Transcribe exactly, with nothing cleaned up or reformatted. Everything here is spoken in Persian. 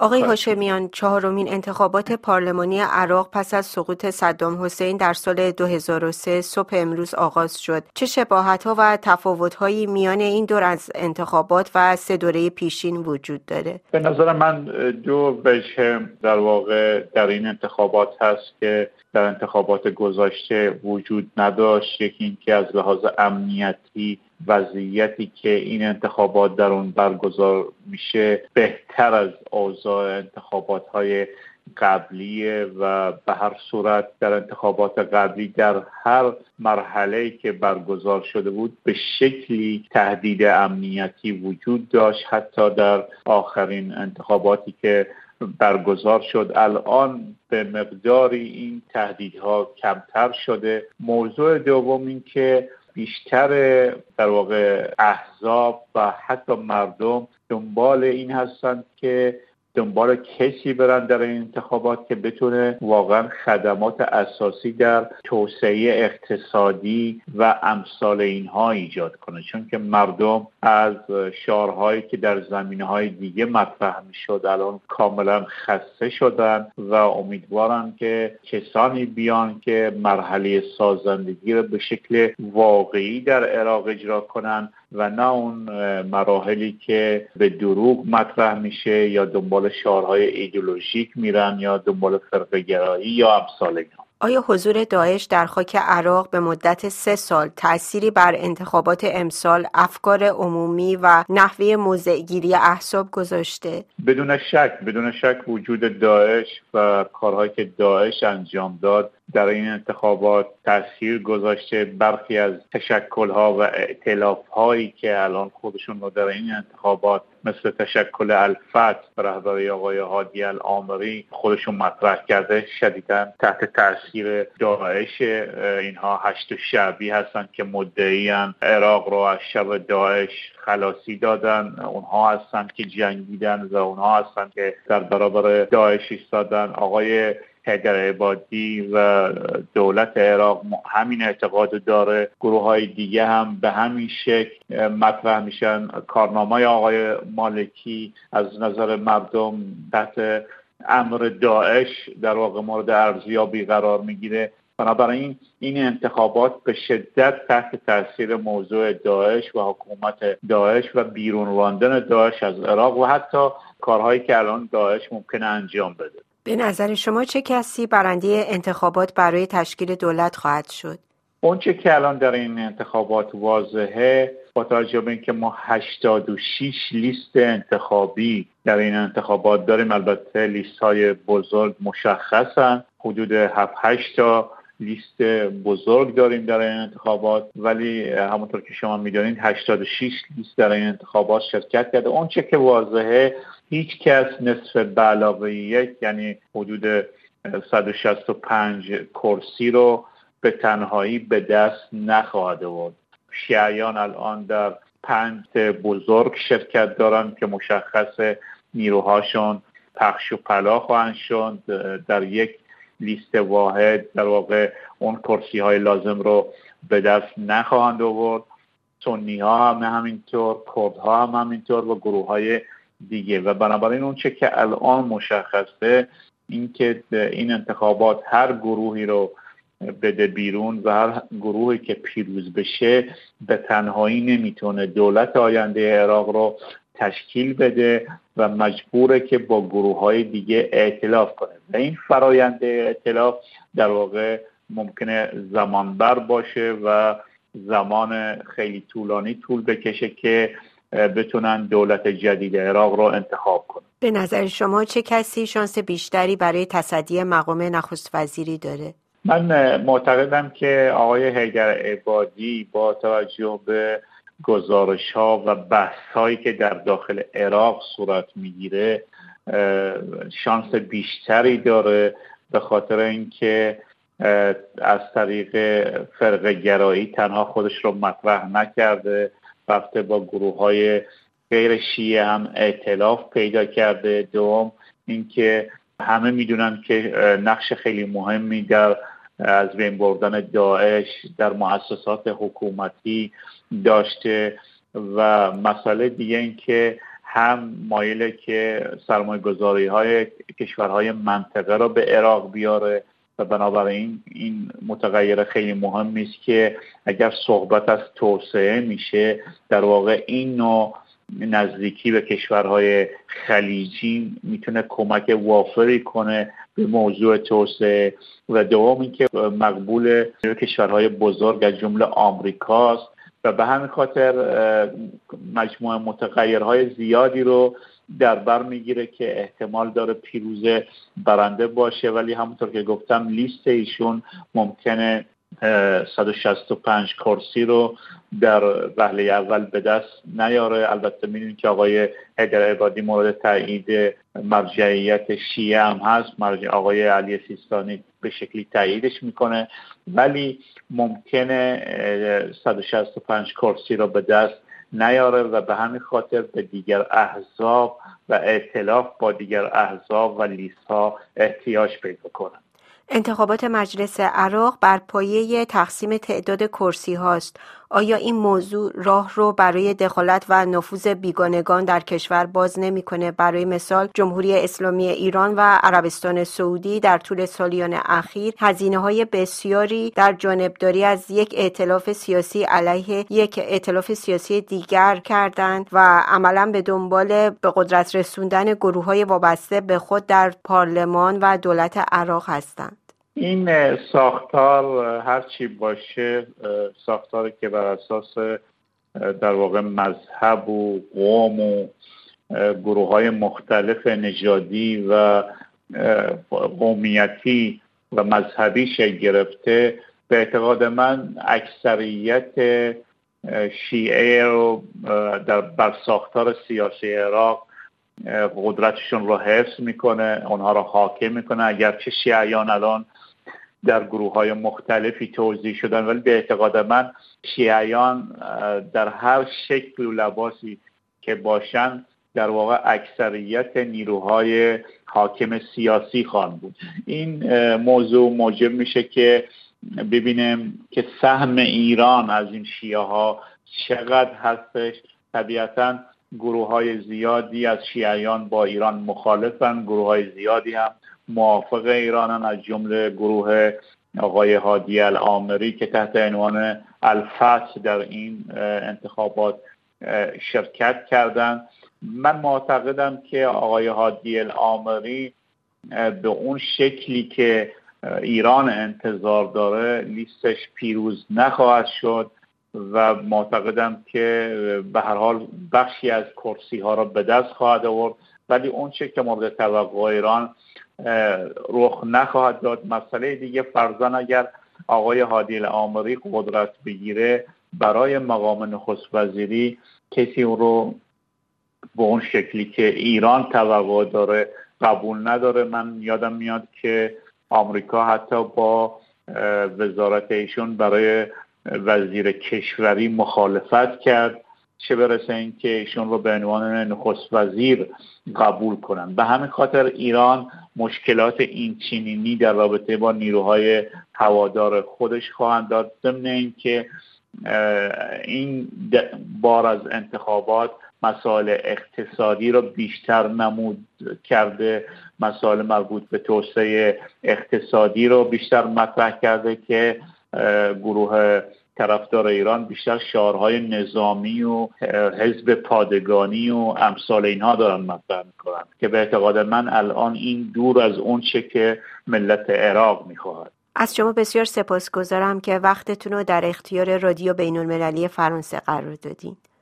آقای هاشمیان، چهارمین انتخابات پارلمانی عراق پس از سقوط صدام حسین در سال دو هزار و سه صبح امروز آغاز شد. چه شباهت‌ها و تفاوت‌هایی میان این دور از انتخابات و سه دوره پیشین وجود داره؟ به نظر من دو وجه در واقع در این انتخابات هست که در انتخابات گذشته وجود نداشت. یکی این که از لحاظ امنیتی وضعیتی که این انتخابات در اون برگزار میشه بهتر از اوضاع انتخابات‌های قبلیه و به هر صورت در انتخابات قبلی در هر مرحله‌ای که برگزار شده بود به شکلی تهدید امنیتی وجود داشت. حتی در آخرین انتخاباتی که برگزار شد الان به مقداری این تهدیدها کمتر شده. موضوع دوم این که بیشتر در واقع احزاب و حتی مردم دنبال این هستند که دنبال کسی برن در این انتخابات که بتونه واقعا خدمات اساسی در توسعه اقتصادی و امثال اینها ایجاد کنه، چون که مردم از شعارهایی که در زمینه‌های دیگه مطرح میشد الان کاملا خسته شدن و امیدوارن که کسانی بیان که مرحله سازندگی رو به شکل واقعی در عراق اجرا کنن و نه اون مراحلی که به دروغ مطرح میشه یا دنبال شعارهای ایدئولوژیک میرن یا دنبال فرقه‌گرایی یا امثال اینها. آیا حضور داعش در خاک عراق به مدت سه سال تأثیری بر انتخابات امسال، افکار عمومی و نحوه موضع‌گیری احزاب گذاشته؟ بدون شک بدون شک وجود داعش و کارهایی که داعش انجام داد در این انتخابات تأثیر گذاشته. برخی از تشکل‌ها و ائتلاف‌هایی که الان خودشون رو در این انتخابات مثل تشکل الفتح به رهبری آقای هادی العامری خودشون مطرح کرده شدیداً تحت تأثیر داعش. اینها هشت شعبی هستند که مدعیان عراق رو از شر داعش خلاصی دادن. اونها هستند که جنگیدن و اونها هستند که در برابر داعش ایستادن. آقای حیدر عبادی و دولت عراق همین اعتقاد داره. گروه های دیگه هم به همین شکل مطرح میشن. کارنامه آقای مالکی از نظر مردم تحت امر داعش در واقع مورد ارزیابی قرار میگیره. بنابراین این انتخابات به شدت تحت تاثیر موضوع داعش و حکومت داعش و بیرون راندن داعش از عراق و حتی کارهایی که الان داعش ممکنه انجام بده. به نظر شما چه کسی برنده انتخابات برای تشکیل دولت خواهد شد؟ اون چه که الان در این انتخابات واضحه، با توجه به اینکه ما هشتاد و شش لیست انتخابی در این انتخابات داریم، البته لیست های بزرگ مشخصن، حدود هفت هشت تا لیست بزرگ داریم در این انتخابات، ولی همونطور که شما میدونید هشتاد و شش لیست در این انتخابات شرکت کرده. اون چه که واضحه هیچ کس نصف به علاوه یک یعنی حدود صد و شصت و پنج کرسی رو به تنهایی به دست نخواهد آورد. شیعیان الان در پنج بزرگ شرکت دارن که مشخص نیروهاشون پخش و پلا خواهند شد. در یک لیست واحد در واقع اون کرسی های لازم رو به دست نخواهند آورد. سنی ها هم همینطور، کرد ها هم همینطور و گروه های دیگه. و بنابراین اون چه که الان مشخصه این که این انتخابات هر گروهی رو بده بیرون و هر گروهی که پیروز بشه به تنهایی نمیتونه دولت آینده عراق رو تشکیل بده و مجبوره که با گروه های دیگه ائتلاف کنه و این فرآیند ائتلاف در واقع ممکنه زمانبر باشه و زمان خیلی طولانی طول بکشه که بتونن دولت جدید عراق رو انتخاب کنن. به نظر شما چه کسی شانس بیشتری برای تصدی مقام نخست وزیری داره؟ من معتقدم که آقای حیدر عبادی با توجه به گزارش ها و بحث هایی که در داخل عراق صورت میگیره شانس بیشتری داره، به خاطر اینکه از طریق فرقه گرایی تنها خودش رو مطرح نکرده، رفته با گروه های غیر شیعه هم ائتلاف پیدا کرده. دوم اینکه همه میدونن که نقش خیلی مهمی در از بین بردن داعش در مؤسسات حکومتی داشته و مسئله دیگه این که هم مایله که سرمایه گذاری های کشورهای منطقه را به عراق بیاره و بنابراین این متغیر خیلی مهمی است که اگر صحبت از توسعه میشه، در واقع این نوع نزدیکی به کشورهای خلیجی میتونه کمک وافری کنه به موضوع توسعه. و دوم اینکه مقبول کشورهای بزرگ از جمله آمریکاست و به همین خاطر مجموعه متغیرهای زیادی رو در بر میگیره که احتمال داره پیروزه برنده باشه، ولی همونطور که گفتم لیست ایشون ممکنه صد و شصت و پنج کرسی رو در وهله اول به دست نیاره. البته میدونید که آقای حیدر عبادی مورد تایید مرجعیت شیعه هم هست، مرجع آقای علی سیستانی به شکلی تاییدش میکنه، ولی ممکنه صد و شصت و پنج کرسی رو به دست نیاره و به همین خاطر به دیگر احزاب و ائتلاف با دیگر احزاب و لیست‌ها احتیاج پیدا کنه. انتخابات مجلس عراق بر پایه تقسیم تعداد کرسی هاست. آیا این موضوع راه رو برای دخالت و نفوذ بیگانگان در کشور باز نمی‌کنه؟ برای مثال جمهوری اسلامی ایران و عربستان سعودی در طول سالیان اخیر هزینه‌های بسیاری در جانبداری از یک ائتلاف سیاسی علیه یک ائتلاف سیاسی دیگر کردند و عملاً به دنبال به قدرت رسوندن گروه‌های وابسته به خود در پارلمان و دولت عراق هستند. این ساختار هر چی باشه ساختاری که بر اساس در واقع مذهب و قوم و گروه های مختلف نژادی و قومیتی و مذهبی شکل گرفته، به اعتقاد من اکثریت شیعه رو در بر ساختار سیاسی عراق قدرتشون رو حفظ میکنه، اونها رو حاکم میکنه. اگرچه شیعیان الان در گروه های مختلفی توزیع شدن، ولی به اعتقاد من شیعیان در هر شکل و لباسی که باشن در واقع اکثریت نیروهای حاکم سیاسی خواهند بود. این موضوع موجب میشه که ببینیم که سهم ایران از این شیعه ها چقدر هستش. طبیعتاً گروه های زیادی از شیعیان با ایران مخالفن، گروه های زیادی هم موافق ایرانن، از جمله گروه آقای هادی العامری که تحت عنوان الفتح در این انتخابات شرکت کردند. من معتقدم که آقای هادی العامری به اون شکلی که ایران انتظار داره لیستش پیروز نخواهد شد و معتقدم که به هر حال بخشی از کرسی ها را به دست خواهد آورد، ولی اون چه که مورد توقع ایران رخ نخواهد داد. مسئله دیگه فرضاً اگر آقای هادی العامری قدرت بگیره برای مقام نخست وزیری کسی اون رو به اون شکلی که ایران توقع داره قبول نداره. من یادم میاد که آمریکا حتی با وزارت ایشون برای وزیر کشوری مخالفت کرد، چه برسه این که ایشون رو به عنوان نخست وزیر قبول کنن. به همین خاطر ایران مشکلات این چنینی در رابطه با نیروهای هوادار خودش خواهند داد، ضمن این که این بار از انتخابات مسائل اقتصادی رو بیشتر نمود کرده، مسائل مربوط به توسعه اقتصادی رو بیشتر مطرح کرده که گروه طرفدار ایران بیشتر شعارهای نظامی و حزب پادگانی و امثال اینها دارن مطرح میکنن که به اعتقاد من الان این دور از اون چه که ملت عراق میخواهد. از شما بسیار سپاسگزارم که وقتتون رو در اختیار رادیو بین‌المللی فرانسه قرار دادین.